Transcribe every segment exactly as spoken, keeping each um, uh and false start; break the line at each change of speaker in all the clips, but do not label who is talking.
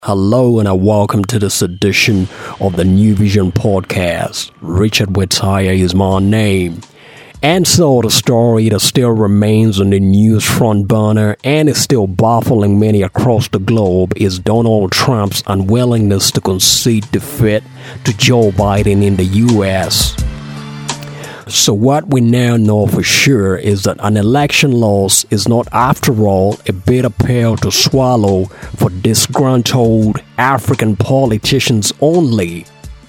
Hello and a welcome to this edition of the New Vision Podcast. Richard Wetaya is my name. And so the story that still remains on the news front burner and is still baffling many across the globe is Donald Trump's unwillingness to concede defeat to Joe Biden in the U S. So what we now know for sure is that an election loss is not, after all, a bitter pill to swallow for disgruntled African politicians only.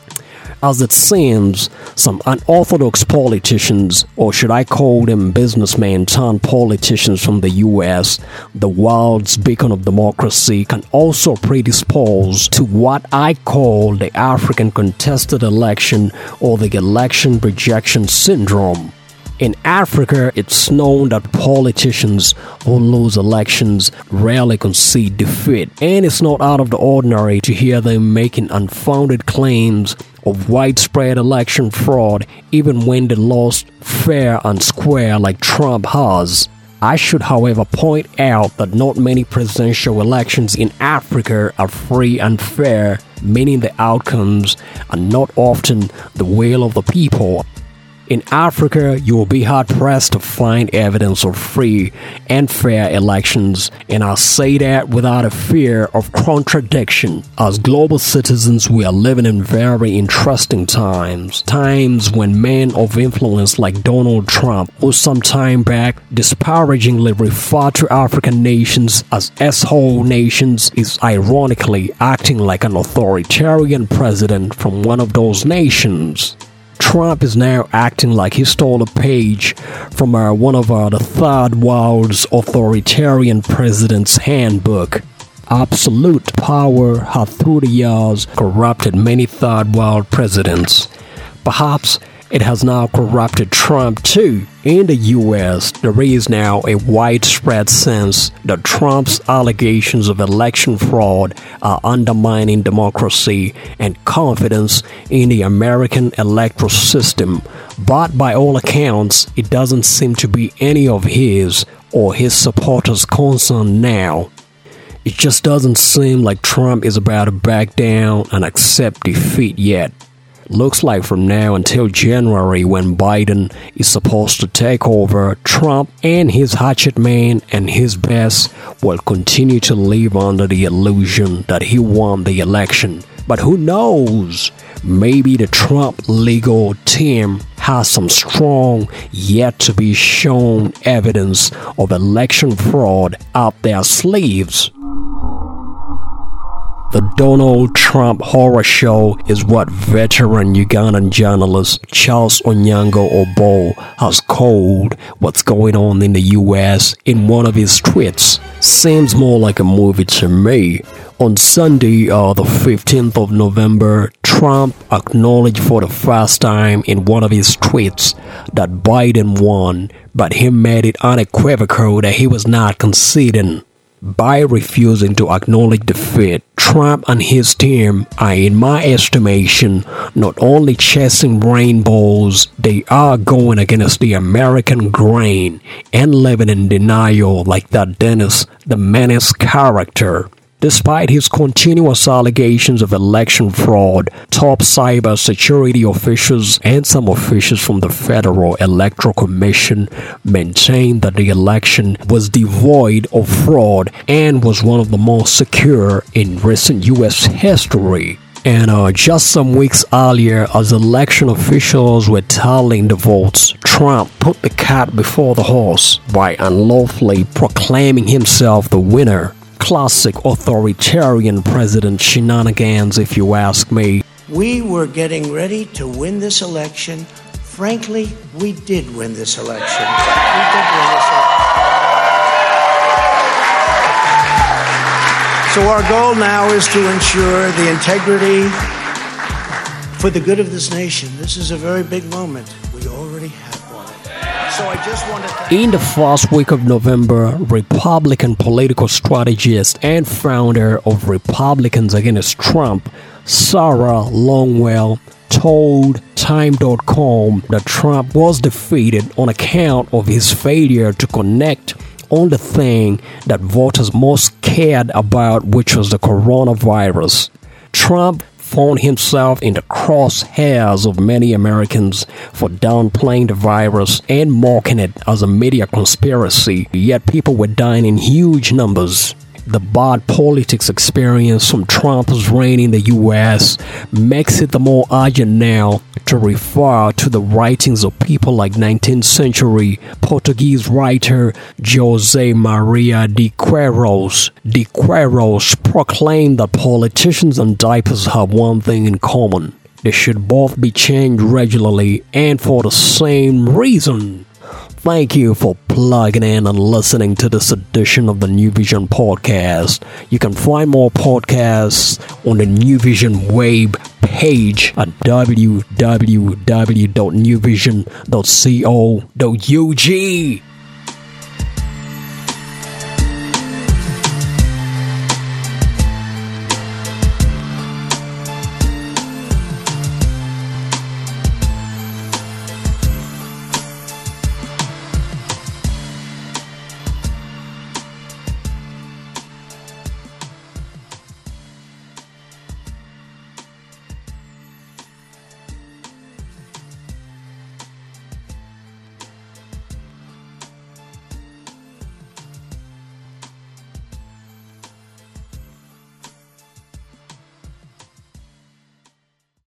As it seems, some unorthodox politicians, or should I call them businessmen turned politicians from the U S, the world's beacon of democracy, can also predispose to what I call the African contested election or the election rejection syndrome. In Africa, it's known that politicians who lose elections rarely concede defeat, and it's not out of the ordinary to hear them making unfounded claims of widespread election fraud even when they lost fair and square like Trump has. I should, however, point out that not many presidential elections in Africa are free and fair, meaning the outcomes are not often the will of the people. In Africa, you will be hard-pressed to find evidence of free and fair elections, and I say that without a fear of contradiction. As global citizens, we are living in very interesting times. Times when men of influence like Donald Trump, who some time back disparagingly referred to African nations as S-hole nations, is ironically acting like an authoritarian president from one of those nations. Trump is now acting like he stole a page from uh, one of uh, the third world's authoritarian president's handbook. Absolute power has through the years corrupted many third world presidents. Perhaps it has now corrupted Trump too. In the U S, there is now a widespread sense that Trump's allegations of election fraud are undermining democracy and confidence in the American electoral system. But by all accounts, it doesn't seem to be any of his or his supporters' concern now. It just doesn't seem like Trump is about to back down and accept defeat yet. Looks like from now until January, when Biden is supposed to take over, Trump and his hatchet man and his best will continue to live under the illusion that he won the election. But who knows? Maybe the Trump legal team has some strong, yet to be shown evidence of election fraud up their sleeves. The Donald Trump horror show is what veteran Ugandan journalist Charles Onyango-Obbo has called what's going on in the U S in one of his tweets. Seems more like a movie to me. On Sunday, uh, the fifteenth of November, Trump acknowledged for the first time in one of his tweets that Biden won, but he made it unequivocal that he was not conceding. By refusing to acknowledge defeat, Trump and his team are, in my estimation, not only chasing rainbows, they are going against the American grain and living in denial like that Dennis the Menace character. Despite his continuous allegations of election fraud, top cyber security officials and some officials from the Federal Electoral Commission maintained that the election was devoid of fraud and was one of the most secure in recent U S history. And uh, just some weeks earlier, as election officials were tallying the votes, Trump put the cat before the horse by unlawfully proclaiming himself the winner. Classic authoritarian president shenanigans, if you ask me.
We were getting ready to win this election. Frankly, we did win this election. We did win this election. So our goal now is to ensure the integrity for the good of this nation. This is a very big moment. We already have won it. So I just want to thank
In the first week of November, Republican political strategist and founder of Republicans Against Trump, Sarah Longwell, told Time dot com that Trump was defeated on account of his failure to connect on the thing that voters most cared about, which was the coronavirus. Trump found himself in the crosshairs of many Americans for downplaying the virus and mocking it as a media conspiracy, yet people were dying in huge numbers. The bad politics experience from Trump's reign in the U S makes it the more urgent now to refer to the writings of people like nineteenth century Portuguese writer José Maria de Queiroz. De Queiroz proclaimed that politicians and diapers have one thing in common. They should both be changed regularly and for the same reason. Thank you for plugging in and listening to this edition of the New Vision Podcast. You can find more podcasts on the New Vision web page at w w w dot new vision dot co dot u g.